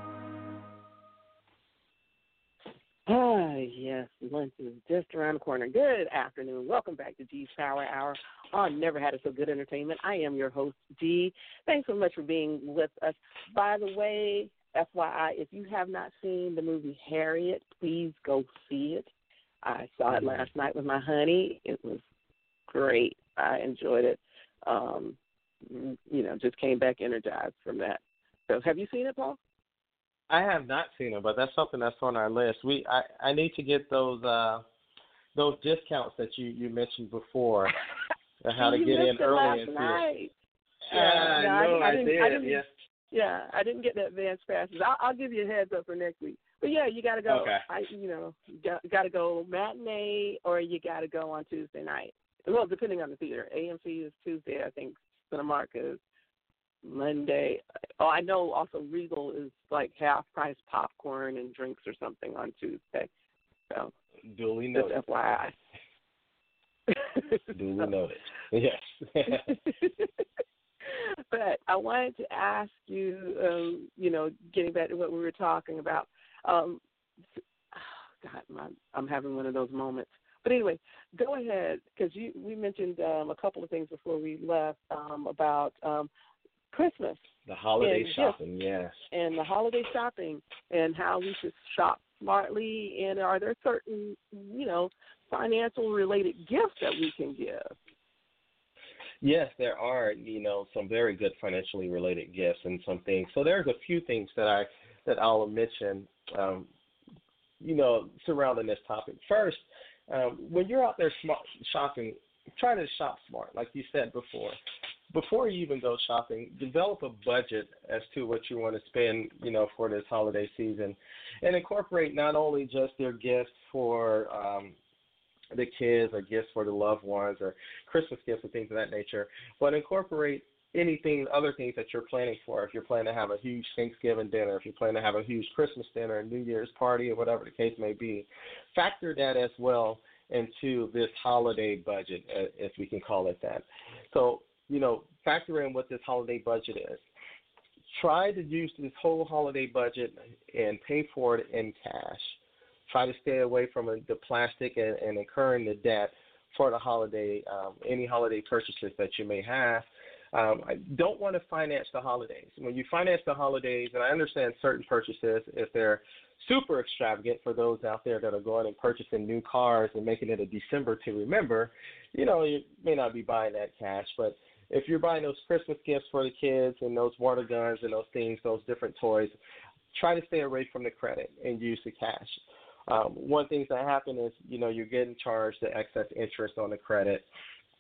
Ah, yes, lunch is just around the corner. Good afternoon. Welcome back to G's Power Hour on Never Had It So Good Entertainment. I am your host, G. Thanks so much for being with us. By the way, F Y I, if you have not seen the movie Harriet, please go see it. I saw it last night with my honey. It was great. I enjoyed it. Um, you know, just came back energized from that. So have you seen it, Paul? I have not seen it, but that's something that's on our list. We I, I need to get those uh, those discounts that you, you mentioned before. How to you get in early and see it. Yeah, uh, no, I, I, I did. I didn't, yes. Yeah, I didn't get the advance passes. I'll, I'll give you a heads up for next week. But yeah, you got to go. Okay. I, you know, got, got to go matinee or you got to go on Tuesday night. Well, depending on the theater. A M C is Tuesday, I think. Cinemark is Monday. Oh, I know also Regal is like half price popcorn and drinks or something on Tuesday. So duly just noted. F Y I. Duly noted. Yes. But I wanted to ask you, um, you know, getting back to what we were talking about. Um, God, my, I'm having one of those moments. But anyway, go ahead, because you we mentioned um, a couple of things before we left um, about um, Christmas. The holiday and shopping, gifts, yes. And the holiday shopping and how we should shop smartly. And are there certain, you know, financial-related gifts that we can give? Yes, there are, you know, some very good financially related gifts and some things. So there's a few things that I that I'll mention, um, you know, surrounding this topic. First, um, when you're out there smart shopping, try to shop smart, like you said before. Before you even go shopping, develop a budget as to what you want to spend, you know, for this holiday season, and incorporate not only just your gifts for um, the kids or gifts for the loved ones or Christmas gifts and things of that nature, but incorporate anything, other things that you're planning for. If you're planning to have a huge Thanksgiving dinner, if you're planning to have a huge Christmas dinner, a New Year's party, or whatever the case may be, factor that as well into this holiday budget, if we can call it that. So, you know, factor in what this holiday budget is. Try to use this whole holiday budget and pay for it in cash. Try to stay away from the plastic and, and incurring the debt for the holiday, um, any holiday purchases that you may have. Um, I don't want to finance the holidays. When you finance the holidays, and I understand certain purchases, if they're super extravagant for those out there that are going and purchasing new cars and making it a December to remember, you know, you may not be buying that cash. But if you're buying those Christmas gifts for the kids and those water guns and those things, those different toys, try to stay away from the credit and use the cash. Um, one thing that happen is, you know, you're getting charged the excess interest on the credit.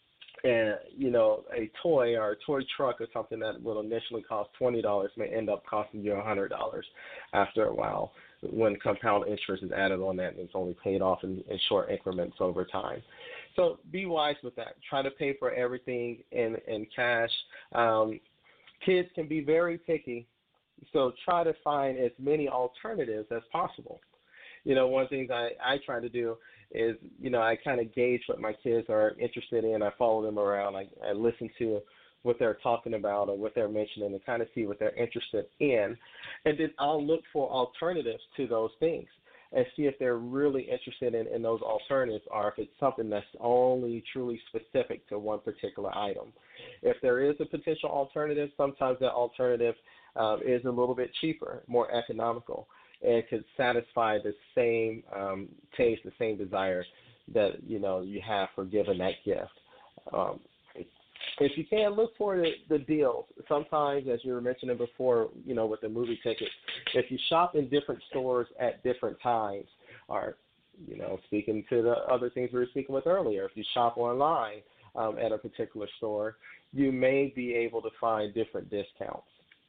and you know, a toy or a toy truck or something that will initially cost twenty dollars may end up costing you a hundred dollars after a while when compound interest is added on that and it's only paid off in, in short increments over time. So be wise with that. Try to pay for everything in in cash. Um, kids can be very picky, so try to find as many alternatives as possible. You know, one of the things I, I try to do is, you know, I kind of gauge what my kids are interested in. I follow them around. I, I listen to what they're talking about or what they're mentioning and kind of see what they're interested in. And then I'll look for alternatives to those things and see if they're really interested in, in those alternatives or if it's something that's only truly specific to one particular item. If there is a potential alternative, sometimes that alternative um, is a little bit cheaper, more economical, and could satisfy the same um, taste, the same desire that, you know, you have for giving that gift. Um, if you can, look for the, the deals. Sometimes, as you were mentioning before, you know, with the movie tickets, if you shop in different stores at different times, or, you know, speaking to the other things we were speaking with earlier, if you shop online um, at a particular store, you may be able to find different discounts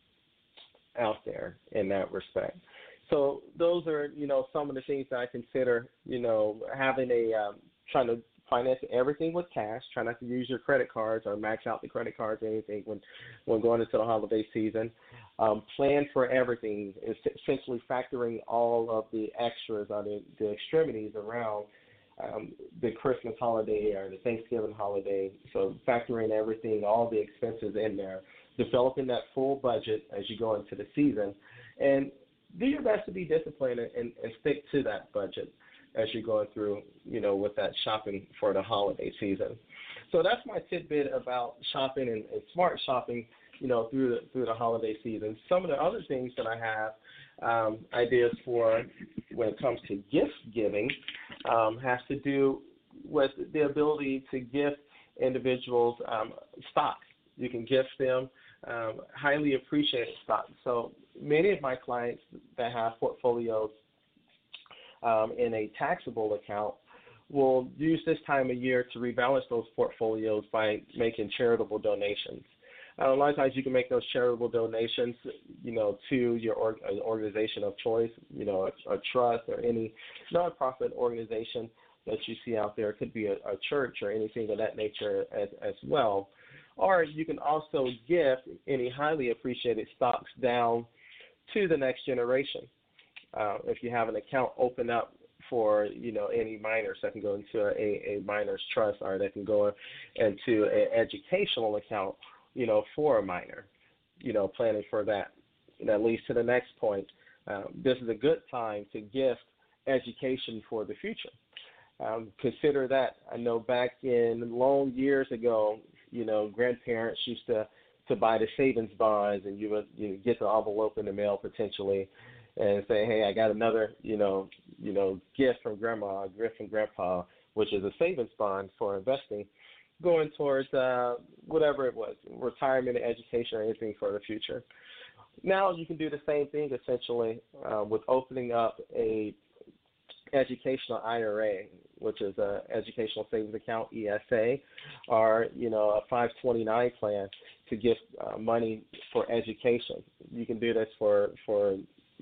out there in that respect. So those are, you know, some of the things that I consider, you know, having a, um, trying to finance everything with cash, try not to use your credit cards or max out the credit cards or anything when, when going into the holiday season. Um, plan for everything, essentially factoring all of the extras or the, the extremities around um, the Christmas holiday or the Thanksgiving holiday. So factoring everything, all the expenses in there, developing that full budget as you go into the season, and do your best to be disciplined and, and stick to that budget as you're going through, you know, with that shopping for the holiday season. So that's my tidbit about shopping and, and smart shopping, you know, through the, through the holiday season. Some of the other things that I have um, ideas for when it comes to gift giving um, has to do with the ability to gift individuals um, stock. You can gift them um, highly appreciated stock. So many of my clients that have portfolios um, in a taxable account will use this time of year to rebalance those portfolios by making charitable donations. Uh, a lot of times you can make those charitable donations, you know, to your org- organization of choice, you know, a, a trust or any nonprofit organization that you see out there. It could be a, a church or anything of that nature as, as well. Or you can also gift any highly appreciated stocks down to the next generation. Uh, if you have an account open up for, you know, any minors, that can go into a, a minors trust, or that can go into an educational account, you know, for a minor, you know, planning for that. And that leads to the next point. Um, this is a good time to gift education for the future. Um, consider that. I know back in long years ago, you know, grandparents used to, to buy the savings bonds, and you would you know, get the envelope in the mail potentially and say, hey, I got another, you know, you know, gift from grandma, a gift from grandpa, which is a savings bond for investing, going towards uh, whatever it was, retirement, education, or anything for the future. Now you can do the same thing essentially uh, with opening up a educational I R A, which is a educational savings account, E S A, or, you know, a five twenty-nine plan to give uh, money for education. You can do this for, for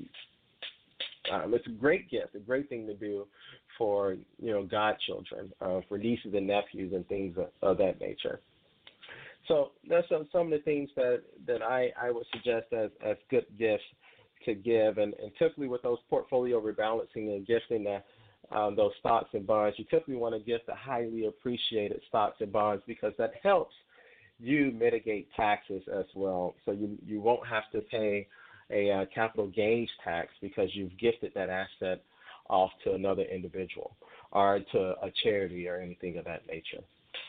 um, it's a great gift, a great thing to do for, you know, godchildren, uh, for nieces and nephews and things of, of that nature. So that's some, some of the things that, that I, I would suggest as, as good gifts to give, and, and typically with those portfolio rebalancing and gifting the, um, those stocks and bonds, you typically want to gift the highly appreciated stocks and bonds because that helps you mitigate taxes as well. So you, you won't have to pay a uh, capital gains tax because you've gifted that asset off to another individual or to a charity or anything of that nature.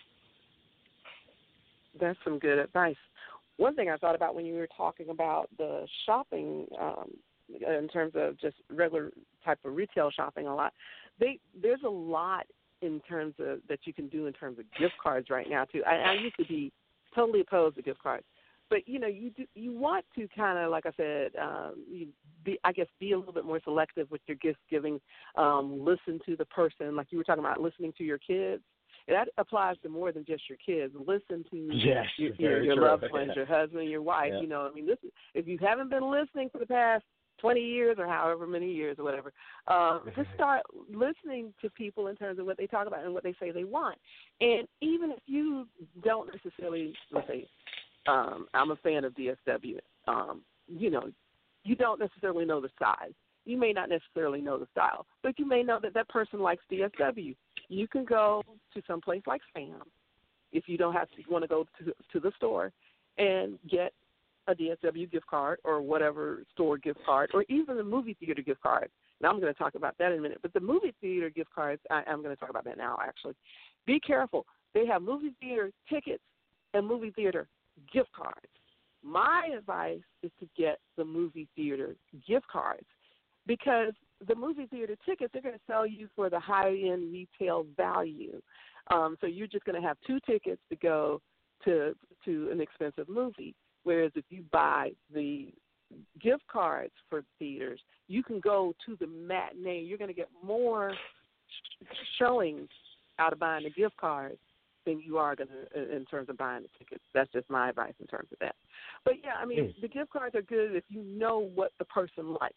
That's some good advice. One thing I thought about when you were talking about the shopping um, in terms of just regular type of retail shopping a lot, they, there's a lot in terms of that you can do in terms of gift cards right now, too. I, I used to be totally opposed to gift cards. But, you know, you do, you want to kind of, like I said, um, you be, I guess, be a little bit more selective with your gift giving, um, listen to the person, like you were talking about listening to your kids. that applies to more than just your kids. Listen to yes, your, your, your true. loved ones, your husband, your wife. Yeah. You know, I mean, listen, if you haven't been listening for the past twenty years or however many years or whatever, uh, just start listening to people in terms of what they talk about and what they say they want. And even if you don't necessarily, let's say, um, I'm a fan of D S W, um, you know, you don't necessarily know the size. You may not necessarily know the style, but you may know that that person likes D S W. You can go to some place like Sam, if you don't have to want to go to, to the store, and get a D S W gift card or whatever store gift card, or even the movie theater gift card. Now I'm going to talk about that in a minute, but the movie theater gift cards, I, I'm going to talk about that now, actually. Be careful. They have movie theater tickets and movie theater gift cards. My advice is to get the movie theater gift cards, because the movie theater tickets, they're going to sell you for the high-end retail value. Um, so you're just going to have two tickets to go to to an expensive movie. Whereas if you buy the gift cards for theaters, you can go to the matinee. You're going to get more showings out of buying the gift cards than you are going to in terms of buying the tickets. That's just my advice in terms of that. But, yeah, I mean, mm. the gift cards are good if you know what the person likes.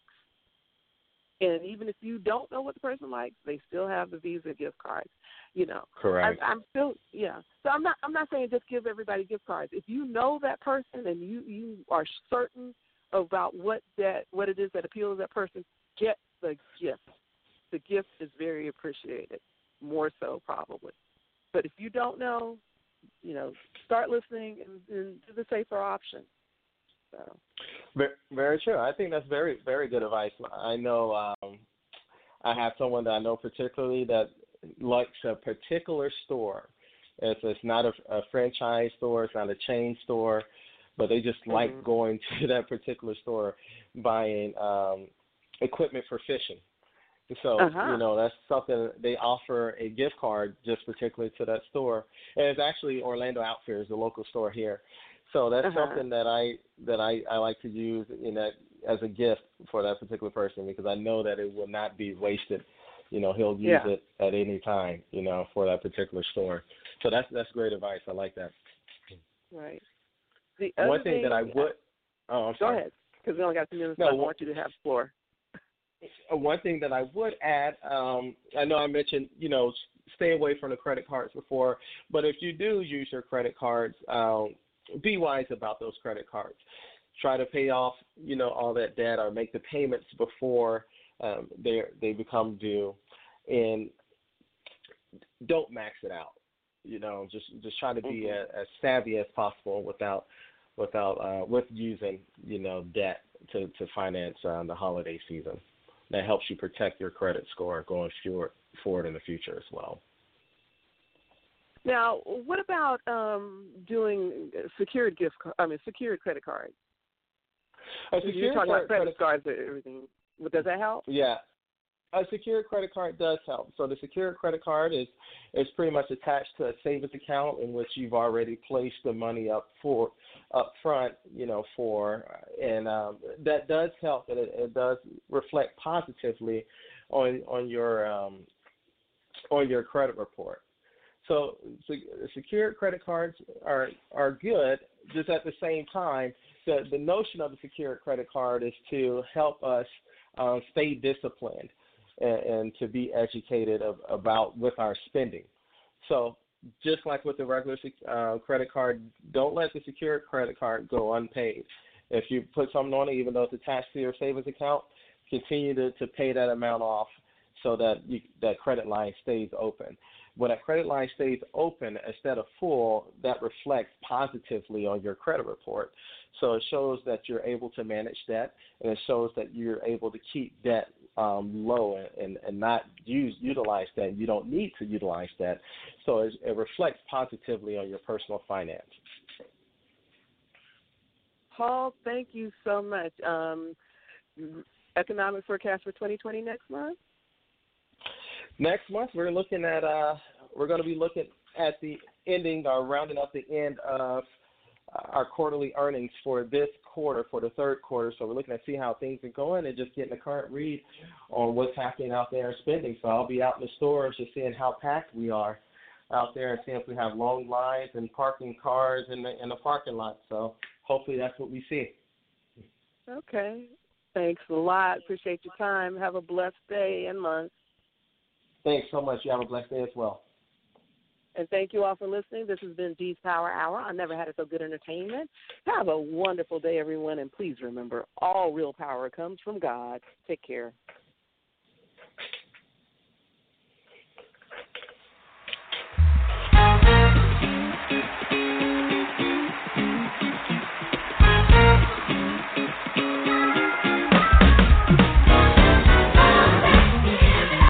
And even if you don't know what the person likes, they still have the Visa gift cards. You know, correct. I, I'm still, yeah. So I'm not, I'm not saying just give everybody gift cards. If you know that person and you, you are certain about what that, what it is that appeals to that person, get the gift. The gift is very appreciated, more so probably. But if you don't know, you know, start listening and, and do the safer option. So. Very true. I think that's very, very good advice. I know um, I have someone that I know particularly that likes a particular store. It's, it's not a, a franchise store. It's not a chain store, but they just mm-hmm. like going to that particular store, buying um, equipment for fishing. So, uh-huh. you know, that's something they offer a gift card just particularly to that store. And it's actually Orlando Outfitters, the local store here. So that's uh-huh. something that I that I, I like to use in that as a gift for that particular person, because I know that it will not be wasted. You know, he'll use yeah. it at any time, you know, for that particular store. So that's that's great advice. I like that. Right. The One thing, thing that I would oh, I'm go sorry. ahead, because we only got two minutes. No, I want you to have the floor. One thing that I would add, um, I know I mentioned, you know, stay away from the credit cards before, but if you do use your credit cards, um, be wise about those credit cards. Try to pay off, you know, all that debt or make the payments before um, they they become due, and don't max it out. You know, just just try to be mm-hmm. as, as savvy as possible without without uh, with using, you know, debt to to finance uh, the holiday season. That helps you protect your credit score going forward forward in the future as well. Now, what about um, doing secured gift? I mean, secured credit cards. A secured You're talking about credit cards and everything. Does that help? Yeah, a secured credit card does help. So the secured credit card is is pretty much attached to a savings account in which you've already placed the money up for up front, you know, for, and um, that does help. And it, it does reflect positively on on your um, on your credit report. So secured credit cards are are good. Just at the same time, the, the notion of the secured credit card is to help us uh, stay disciplined and, and to be educated of, about with our spending. So just like with the regular uh, credit card, don't let the secured credit card go unpaid. If you put something on it, even though it's attached to your savings account, continue to, to pay that amount off so that you, that credit line stays open. When that credit line stays open instead of full, that reflects positively on your credit report. So it shows that you're able to manage debt, and it shows that you're able to keep debt um, low and, and not use utilize debt. You don't need to utilize debt. So it, it reflects positively on your personal finance. Paul, thank you so much. Um, economic forecast for twenty twenty next month? Next month, we're looking at uh, we're going to be looking at the ending or rounding up the end of our quarterly earnings for this quarter, for the third quarter. So we're looking to see how things are going and just getting a current read on what's happening out there in spending. So I'll be out in the stores just seeing how packed we are out there and seeing if we have long lines and parking cars in the in the parking lot. So hopefully that's what we see. Okay. Thanks a lot. Appreciate your time. Have a blessed day and month. Thanks so much. You have a blessed day as well. And thank you all for listening. This has been G's Power Hour. I never had it so good entertainment. Have a wonderful day, everyone. And please remember, all real power comes from God. Take care.